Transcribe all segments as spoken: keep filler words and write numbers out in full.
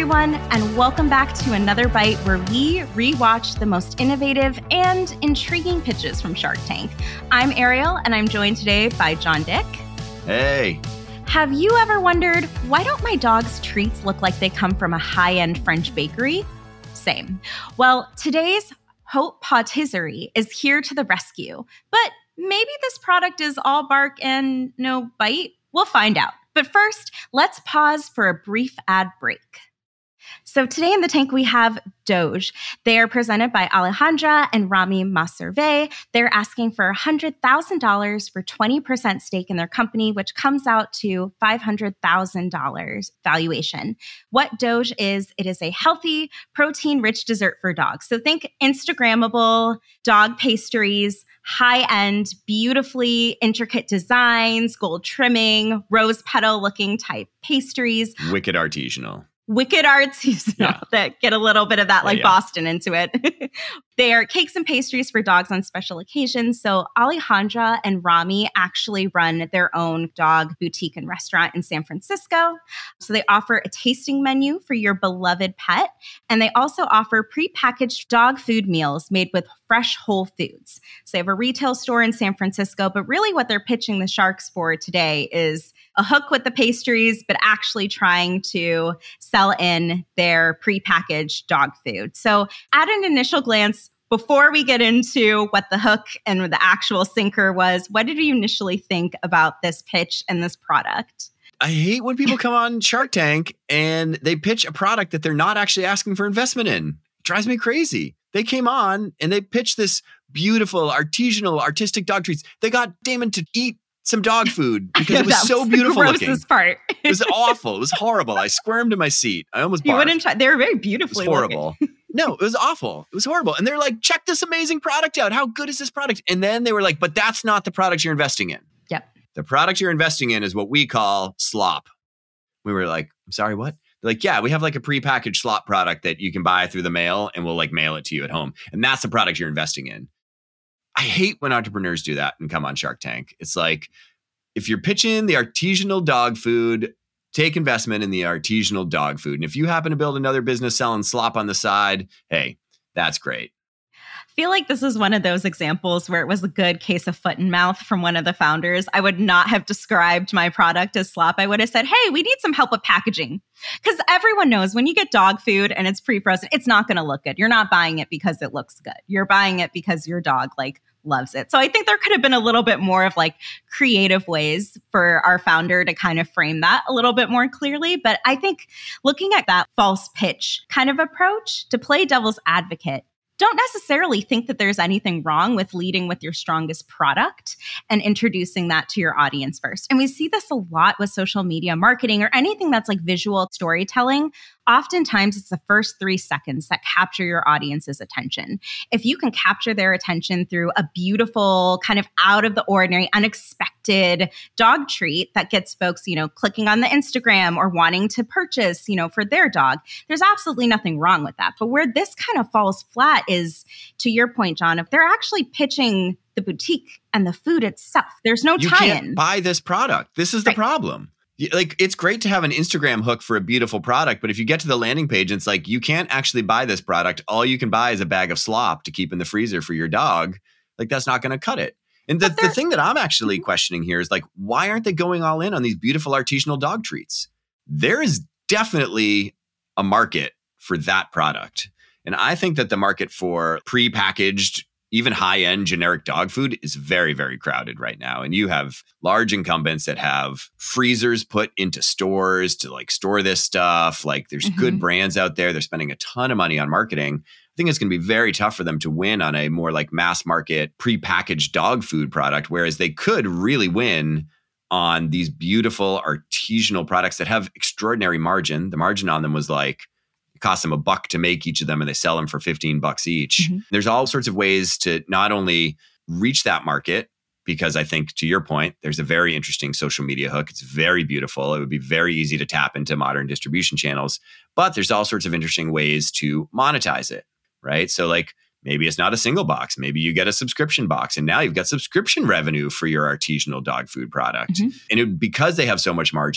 everyone, and welcome back to another Bite where we rewatch the most innovative and intriguing pitches from Shark Tank. I'm Ariel, and I'm joined today by John Dick. Hey. Have you ever wondered, why don't my dog's treats look like they come from a high-end French bakery? Same. Well, today's Haute Patisserie is here to the rescue, but maybe this product is all bark and no bite? We'll find out. But first, let's pause for a brief ad break. So today in the tank, we have Doge. They are presented by Alejandra and Rami Masserve. They're asking for one hundred thousand dollars for twenty percent stake in their company, which comes out to five hundred thousand dollars valuation. What Doge is, it is a healthy, protein-rich dessert for dogs. So think Instagrammable dog pastries, high-end, beautifully intricate designs, gold trimming, rose petal-looking type pastries. Wicked artisanal. Wicked artisanal yeah. that get a little bit of that like yeah, yeah. Boston into it. They are cakes and pastries for dogs on special occasions. So Alejandra and Rami actually run their own dog boutique and restaurant in San Francisco. So they offer a tasting menu for your beloved pet. And they also offer prepackaged dog food meals made with fresh whole foods. So they have a retail store in San Francisco, but really what they're pitching the sharks for today is a hook with the pastries, but actually trying to sell in their prepackaged dog food. So at an initial glance, before we get into what the hook and the actual sinker was, what did you initially think about this pitch and this product? I hate when people come on Shark Tank and they pitch a product that they're not actually asking for investment in. It drives me crazy. They came on and they pitched this beautiful, artisanal, artistic dog treats. They got Damon to eat some dog food because it was so was beautiful the looking. Part. It was awful. It was horrible. I squirmed in my seat. I almost barfed. You wouldn't try. They were very beautifully it was horrible. No, it was awful. It was horrible. And they're like, check this amazing product out. How good is this product? And then they were like, but that's not the product you're investing in. Yep. The product you're investing in is what we call slop. We were like, I'm sorry, what? They're like, yeah, we have like a prepackaged slop product that you can buy through the mail and we'll like mail it to you at home. And that's the product you're investing in. I hate when entrepreneurs do that and come on Shark Tank. It's like, if you're pitching the artisanal dog food, take investment in the artisanal dog food. And if you happen to build another business selling slop on the side, hey, that's great. I feel like this is one of those examples where it was a good case of foot and mouth from one of the founders. I would not have described my product as slop. I would have said, hey, we need some help with packaging. Because everyone knows when you get dog food and it's pre-frozen, it's not going to look good. You're not buying it because it looks good. You're buying it because your dog like loves it. So I think there could have been a little bit more of like creative ways for our founder to kind of frame that a little bit more clearly. But I think looking at that false pitch kind of approach to play devil's advocate, don't necessarily think that there's anything wrong with leading with your strongest product and introducing that to your audience first. And we see this a lot with social media marketing or anything that's like visual storytelling. Oftentimes, it's the first three seconds that capture your audience's attention. If you can capture their attention through a beautiful, kind of out of the ordinary, unexpected dog treat that gets folks, you know, clicking on the Instagram or wanting to purchase, you know, for their dog, there's absolutely nothing wrong with that. But where this kind of falls flat is, to your point, John, if they're actually pitching the boutique and the food itself, there's no you tie-in. You can't buy this product. This is the right. problem. Like, it's great to have an Instagram hook for a beautiful product, but if you get to the landing page, it's like, you can't actually buy this product. All you can buy is a bag of slop to keep in the freezer for your dog. Like, that's not going to cut it. And the, the thing that I'm actually questioning here is like, why aren't they going all in on these beautiful artisanal dog treats? There is definitely a market for that product. And I think that the market for prepackaged, even high-end generic dog food is very, very crowded right now. And you have large incumbents that have freezers put into stores to like store this stuff. Like, there's mm-hmm. good brands out there. They're spending a ton of money on marketing. I think it's going to be very tough for them to win on a more like mass market prepackaged dog food product, whereas they could really win on these beautiful artisanal products that have extraordinary margin. The margin on them was like, it costs them a buck to make each of them and they sell them for fifteen bucks each. Mm-hmm. There's all sorts of ways to not only reach that market, because I think, to your point, there's a very interesting social media hook. It's very beautiful. It would be very easy to tap into modern distribution channels, but there's all sorts of interesting ways to monetize it, right? So like, maybe it's not a single box. Maybe you get a subscription box and now you've got subscription revenue for your artisanal dog food product. Mm-hmm. And it, because they have so much margin,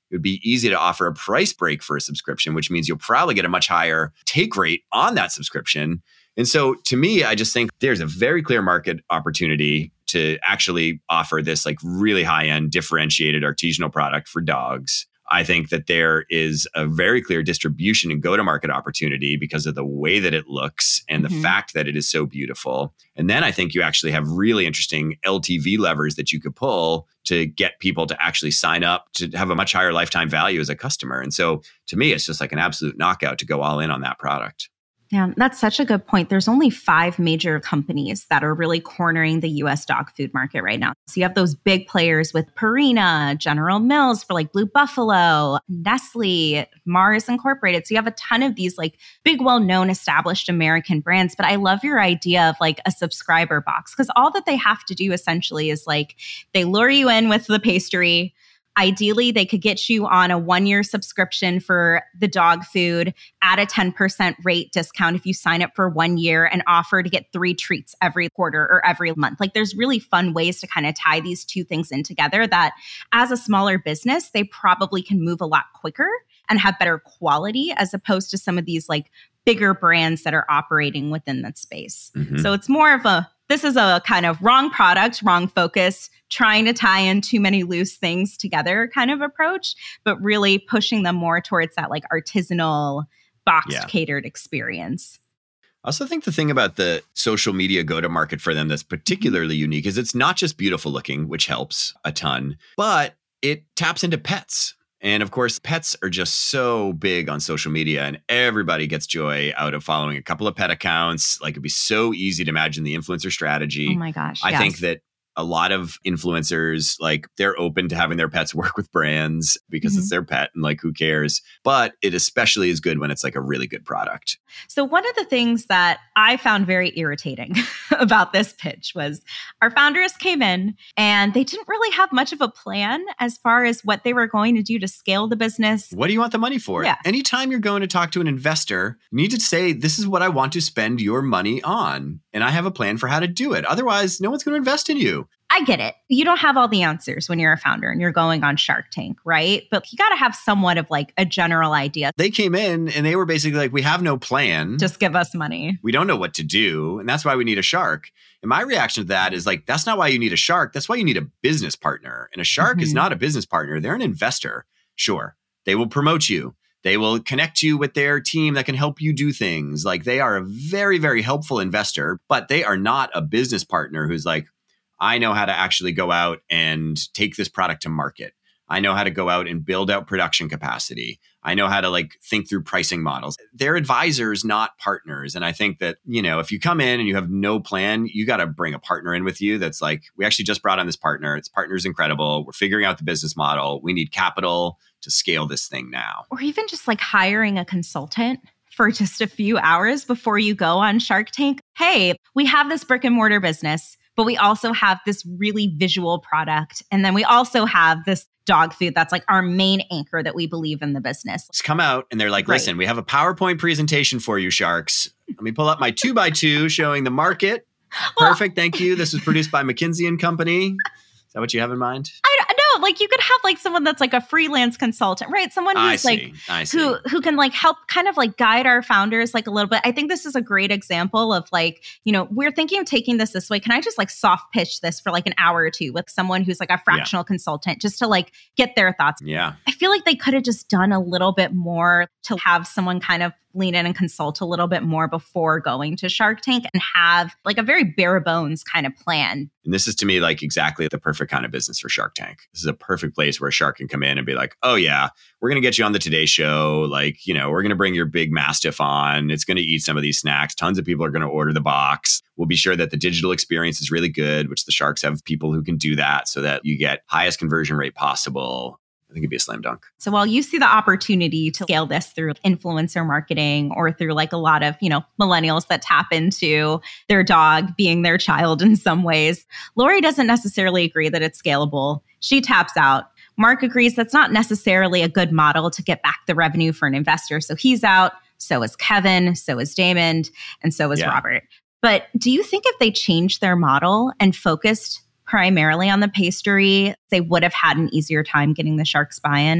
it would be easy to offer a price break for a subscription, which means you'll probably get a much higher take rate on that subscription. And so to me, I just think there's a very clear market opportunity to actually offer this like really high-end differentiated artisanal product for dogs. I think that there is a very clear distribution and go-to-market opportunity because of the way that it looks and mm-hmm. the fact that it is so beautiful. And then I think you actually have really interesting L T V levers that you could pull to get people to actually sign up to have a much higher lifetime value as a customer. And so to me, it's just like an absolute knockout to go all in on that product. Yeah, that's such a good point. There's only five major companies that are really cornering the U S dog food market right now. So you have those big players with Purina, General Mills for like Blue Buffalo, Nestle, Mars Incorporated. So you have a ton of these like big, well-known established American brands. But I love your idea of like a subscriber box, because all that they have to do essentially is like they lure you in with the pastry. Ideally, they could get you on a one-year subscription for the dog food at a ten percent rate discount if you sign up for one year and offer to get three treats every quarter or every month. Like there's really fun ways to kind of tie these two things in together that as a smaller business, they probably can move a lot quicker and have better quality as opposed to some of these like bigger brands that are operating within that space. Mm-hmm. So it's more of a This is a kind of wrong product, wrong focus, trying to tie in too many loose things together kind of approach, but really pushing them more towards that like artisanal, boxed, yeah. catered experience. I also think the thing about the social media go-to-market for them that's particularly unique is it's not just beautiful looking, which helps a ton, but it taps into pets. And of course, pets are just so big on social media and everybody gets joy out of following a couple of pet accounts. Like it'd be so easy to imagine the influencer strategy. Oh my gosh. I yes. think that a lot of influencers, like they're open to having their pets work with brands because mm-hmm. it's their pet and like, who cares? But it especially is good when it's like a really good product. So one of the things that I found very irritating about this pitch was our founders came in and they didn't really have much of a plan as far as what they were going to do to scale the business. What do you want the money for? Yeah. Anytime you're going to talk to an investor, you need to say, this is what I want to spend your money on. And I have a plan for how to do it. Otherwise, no one's going to invest in you. I get it. You don't have all the answers when you're a founder and you're going on Shark Tank, right? But you got to have somewhat of like a general idea. They came in and they were basically like, we have no plan. Just give us money. We don't know what to do. And that's why we need a shark. And my reaction to that is like, that's not why you need a shark. That's why you need a business partner. And a shark mm-hmm. is not a business partner. They're an investor. Sure. They will promote you. They will connect you with their team that can help you do things. Like they are a very, very helpful investor, but they are not a business partner who's like, I know how to actually go out and take this product to market. I know how to go out and build out production capacity. I know how to like think through pricing models. They're advisors, not partners. And I think that, you know, if you come in and you have no plan, you got to bring a partner in with you that's like, we actually just brought on this partner. This partner's incredible. We're figuring out the business model. We need capital to scale this thing now. Or even just like hiring a consultant for just a few hours before you go on Shark Tank. Hey, we have this brick and mortar business, but we also have this really visual product. And then we also have this dog food that's like our main anchor that we believe in the business. Just come out and they're like, listen, right. we have a PowerPoint presentation for you, sharks. Let me pull up my two by two showing the market. Well, perfect. Thank you. This was produced by McKinsey and Company. Is that what you have in mind? I don't know. Like you could have like someone that's like a freelance consultant, right? Someone who's like, who, who can like help kind of like guide our founders like a little bit. I think this is a great example of like, you know, we're thinking of taking this this way. Can I just like soft pitch this for like an hour or two with someone who's like a fractional yeah. consultant just to like get their thoughts? Yeah. I feel like they could have just done a little bit more to have someone kind of lean in and consult a little bit more before going to Shark Tank and have like a very bare bones kind of plan. And this is to me like exactly the perfect kind of business for Shark Tank. This is a perfect place where a shark can come in and be like, oh yeah, we're going to get you on the Today Show. Like, you know, we're going to bring your big Mastiff on. It's going to eat some of these snacks. Tons of people are going to order the box. We'll be sure that the digital experience is really good, which the sharks have people who can do that so that you get highest conversion rate possible. I think it'd be a slam dunk. So while you see the opportunity to scale this through influencer marketing or through like a lot of, you know, millennials that tap into their dog being their child in some ways, Lori doesn't necessarily agree that it's scalable. She taps out. Mark agrees that's not necessarily a good model to get back the revenue for an investor. So he's out. So is Kevin. So is Damon. And so is yeah. Robert. But do you think if they changed their model and focused primarily on the pastry, they would have had an easier time getting the sharks buy-in?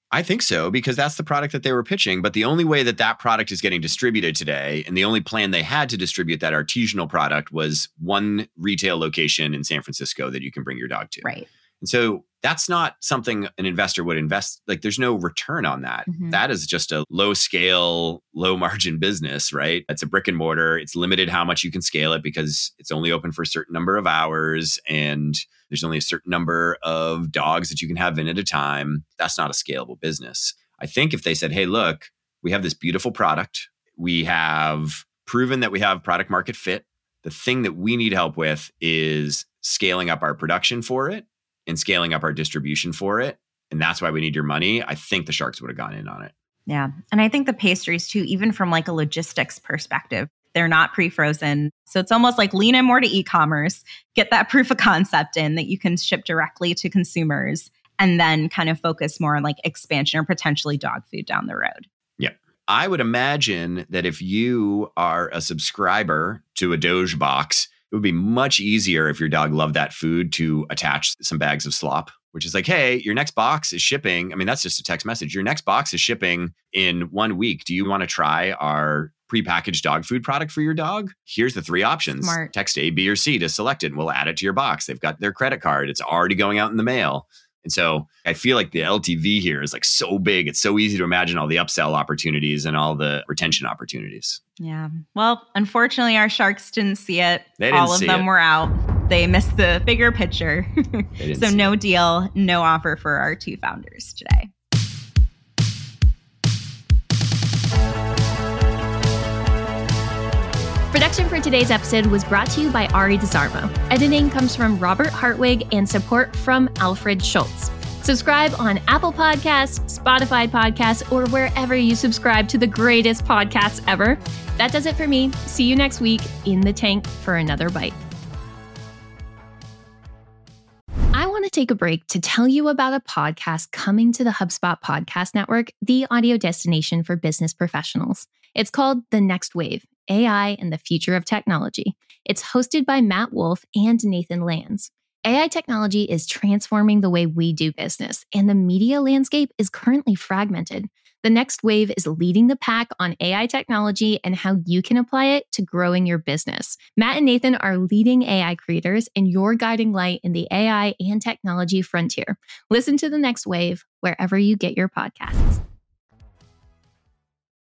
I think so, because that's the product that they were pitching. But the only way that that product is getting distributed today, and the only plan they had to distribute that artisanal product, was one retail location in San Francisco that you can bring your dog to. Right. And so that's not something an investor would invest. Like, there's no return on that. Mm-hmm. That is just a low scale, low margin business, right? It's a brick and mortar. It's limited how much you can scale it because it's only open for a certain number of hours. And there's only a certain number of dogs that you can have in at a time. That's not a scalable business. I think if they said, hey, look, we have this beautiful product. We have proven that we have product market fit. The thing that we need help with is scaling up our production for it and scaling up our distribution for it. And that's why we need your money. I think the Sharks would have gone in on it. Yeah. And I think the pastries too, even from like a logistics perspective, they're not pre-frozen. So it's almost like lean in more to e-commerce, get that proof of concept in that you can ship directly to consumers, and then kind of focus more on like expansion or potentially dog food down the road. Yeah. I would imagine that if you are a subscriber to a Doge box, it would be much easier if your dog loved that food to attach some bags of slop, which is like, hey, your next box is shipping. I mean, that's just a text message. Your next box is shipping in one week. Do you want to try our prepackaged dog food product for your dog? Here's the three options. Smart. Text A, B, or C to select it, and we'll add it to your box. They've got their credit card. It's already going out in the mail. And so I feel like the L T V here is like so big. It's so easy to imagine all the upsell opportunities and all the retention opportunities. Yeah. Well, unfortunately, our Sharks didn't see it. They didn't all of see them it. were out. They missed the bigger picture. So no it. deal, no offer for our two founders today. Production for today's episode was brought to you by Ari DeSarmo. Editing comes from Robert Hartwig and support from Alfred Schultz. Subscribe on Apple Podcasts, Spotify Podcasts, or wherever you subscribe to the greatest podcasts ever. That does it for me. See you next week in the tank for another bite. I want to take a break to tell you about a podcast coming to the HubSpot Podcast Network, the audio destination for business professionals. It's called The Next Wave, A I and the Future of Technology. It's hosted by Matt Wolf and Nathan Lands. A I technology is transforming the way we do business, and the media landscape is currently fragmented. The Next Wave is leading the pack on A I technology and how you can apply it to growing your business. Matt and Nathan are leading A I creators and your guiding light in the A I and technology frontier. Listen to The Next Wave wherever you get your podcasts.